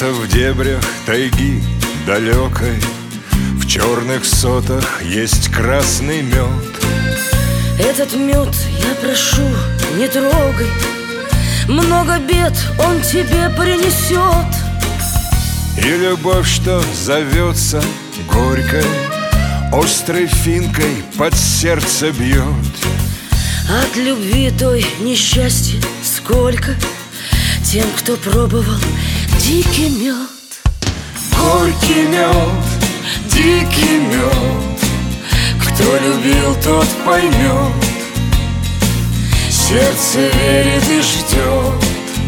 Где-то в дебрях тайги далекой, в черных сотах есть красный мед. Этот мед, я прошу, не трогай, много бед он тебе принесет. И любовь, что зовется горькой, острой финкой под сердце бьет. От любви той несчастья сколько тем, кто пробовал дикий мед. Горький мед, дикий мед, кто любил, тот поймет. Сердце верит и ждет,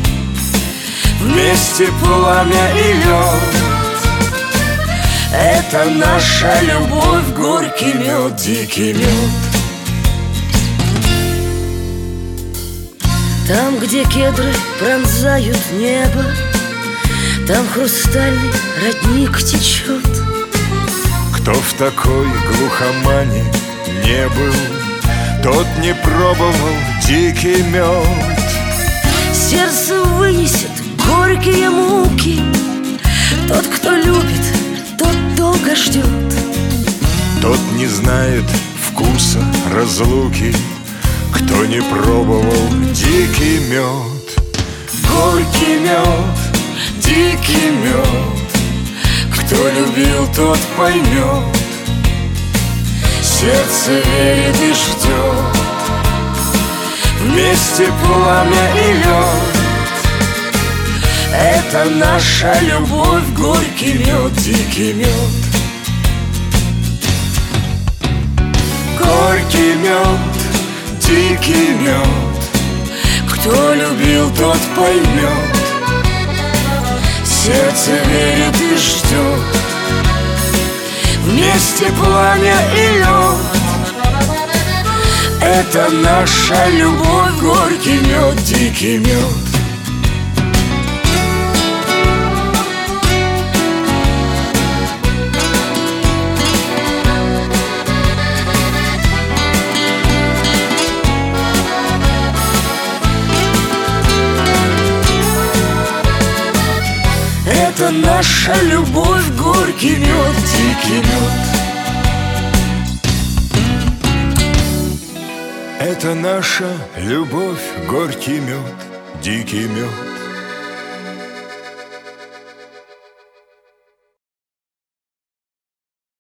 вместе пламя и лед. Это наша любовь, горький мед, дикий мед. Там, где кедры пронзают небо, там хрустальный родник течет. Кто в такой глухомане не был, тот не пробовал дикий мед. Сердце вынесет горькие муки, тот, кто любит, тот долго ждет. Тот не знает вкуса разлуки, кто не пробовал дикий мед. Горький мед, дикий мед, кто любил, тот поймет. Сердце верит и ждет, вместе пламя и лед. Это наша любовь, горький мед, дикий мед. Горький мед, дикий мед, кто любил, тот поймет. Сердце верит и ждет, вместе пламя и лед. Это наша любовь, горький мед, дикий мед. Это наша любовь, горький мед, дикий мед. Это наша любовь, горький мед, дикий мед.